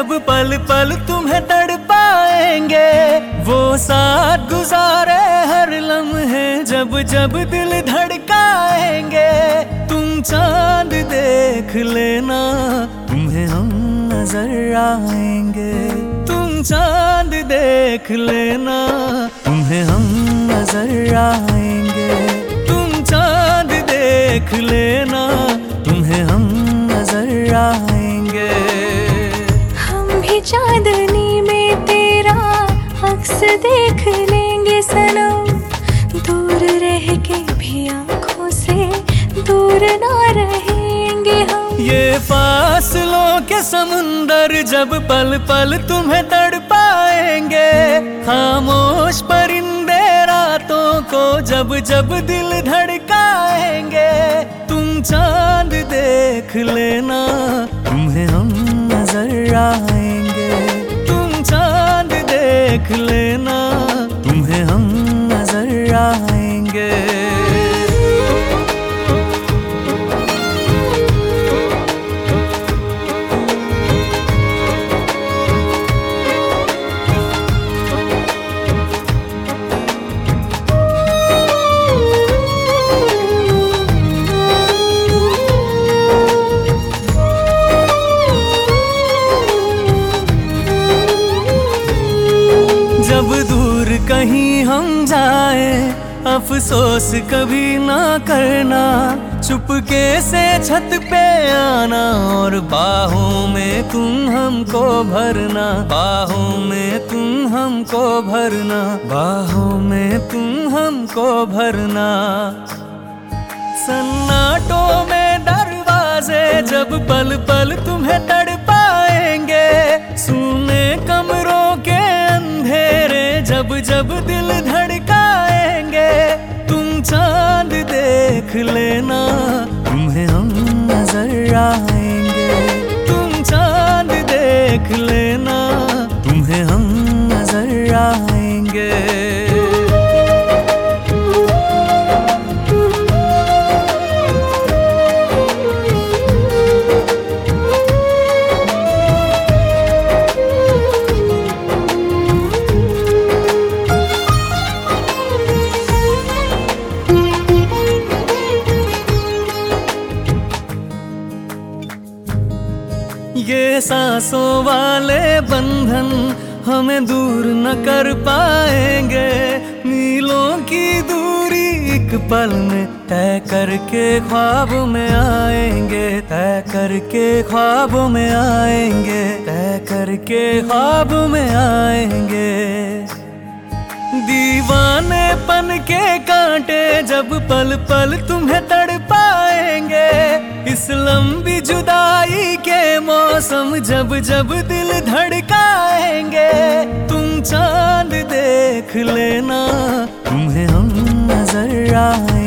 जब पल पल तुम्हें तड़पाएंगे। वो साथ गुजारे हर लम्हे जब जब दिल धड़काएंगे। तुम चांद देख लेना तुम्हें हम नजर आएंगे। तुम चांद देख लेना तुम्हें हम नजर आएंगे। तुम चांद देख लेना तुम्हें हम नजर आएंगे। हम भी चांदनी में तेरा अक्स देख लेंगे सनम। दूर रह के भी आँखों से दूर ना रहेंगे हम। ये फासलों के समुंदर जब पल पल तुम्हें तड़पाएंगे। खामोश परिंदे रातों को जब जब दिल धड़काएंगे। तुम चांद देख लेना तुम्हें हम नजर आएंगे। तुम चांद देख लेना तुम्हें हम नजर आएंगे। जब दूर कहीं हम जाए अफसोस कभी ना करना। चुपके से छत पे आना और बाहों में तुम हमको भरना। बाहों में तुम हमको भरना। बाहों में तुम हमको भरना। सन्नाटों में दरवाजे जब पल पल तुम्हें तड़पाएंगे। सूने कमरों के अंधेरे जब जब दिल धड़काएंगे। तुम चांद देख लेना तुम्हें हम नजर आएंगे। तुम चांद देख लेना तुम्हें हम नजर आएंगे। ये सांसों वाले बंधन हमें दूर न कर पाएंगे। मीलों की दूरी एक पल में तय करके ख्वाब में आएंगे। तय करके ख्वाब में आएंगे। तय करके ख्वाब में आएंगे। दीवानेपन के कांटे जब पल पल तुम्हें तड़पाएंगे। इस लंबी जुदाई के मौसम जब जब दिल धड़काएंगे। तुम चांद देख लेना तुम्हें हम नजर आएंगे।